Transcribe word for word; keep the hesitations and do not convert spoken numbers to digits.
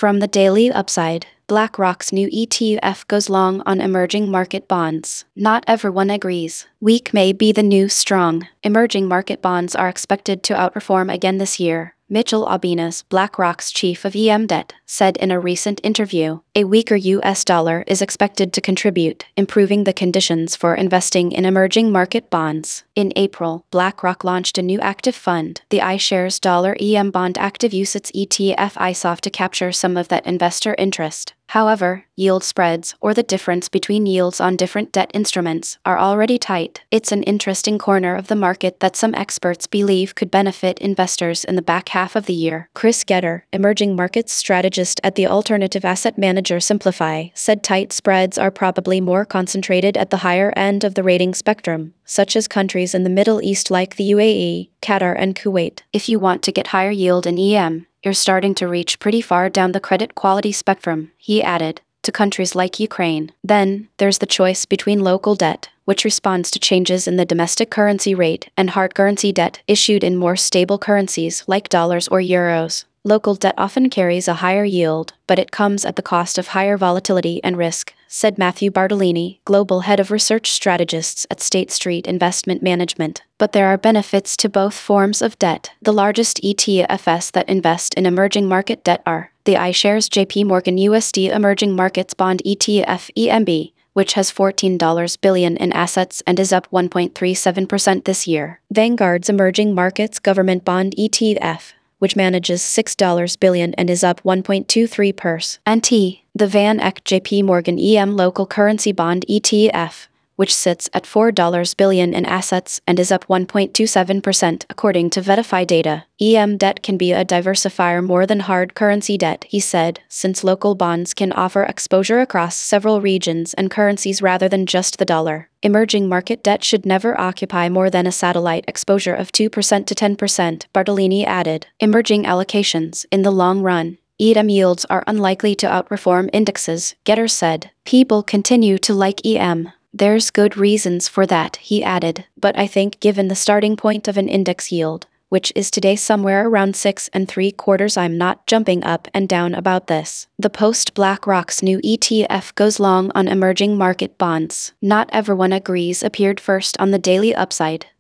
From the Daily Upside, BlackRock's new E T F goes long on emerging market bonds. Not everyone agrees. Weak may be the new strong. Emerging market bonds are expected to outperform again this year, Mitchell Obinas, BlackRock's chief of E M debt, said in a recent interview. A weaker U S dollar is expected to contribute, improving the conditions for investing in emerging market bonds. In April, BlackRock launched a new active fund, the iShares Dollar E M Bond Active UCITS E T F I S O F, to capture some of that investor interest. However, yield spreads, or the difference between yields on different debt instruments, are already tight. It's an interesting corner of the market that some experts believe could benefit investors in the back half of the year. Chris Getter, emerging markets strategist at the alternative asset manager Simplify, said tight spreads are probably more concentrated at the higher end of the rating spectrum, such as countries in the Middle East like the U A E, Qatar, and Kuwait. If you want to get higher yield in E M, you're starting to reach pretty far down the credit quality spectrum, he added, to countries like Ukraine. Then, there's the choice between local debt, which responds to changes in the domestic currency rate, and hard currency debt issued in more stable currencies like dollars or euros. Local debt often carries a higher yield, but it comes at the cost of higher volatility and risk, said Matthew Bartolini, global head of research strategists at State Street Investment Management. But there are benefits to both forms of debt. The largest E T Fs that invest in emerging market debt are the iShares J P Morgan U S D Emerging Markets Bond E T F E M B, which has fourteen billion dollars in assets and is up one point three seven percent this year. Vanguard's Emerging Markets Government Bond E T F, which manages six billion dollars and is up one point two three percent. And T, the Van Eck J P Morgan E M Local Currency Bond E T F, which sits at four billion dollars in assets and is up one point two seven percent, according to Verify data. E M debt can be a diversifier more than hard currency debt, he said, since local bonds can offer exposure across several regions and currencies rather than just the dollar. Emerging market debt should never occupy more than a satellite exposure of two percent to ten percent, Bartolini added. Emerging allocations, in the long run, E M yields are unlikely to outperform indexes, Getter said. People continue to like E M. There's good reasons for that, he added, but I think given the starting point of an index yield, which is today somewhere around six and three quarters, I'm not jumping up and down about this. The Post BlackRock's new E T F goes long on emerging market bonds. Not everyone agrees appeared first on the Daily Upside.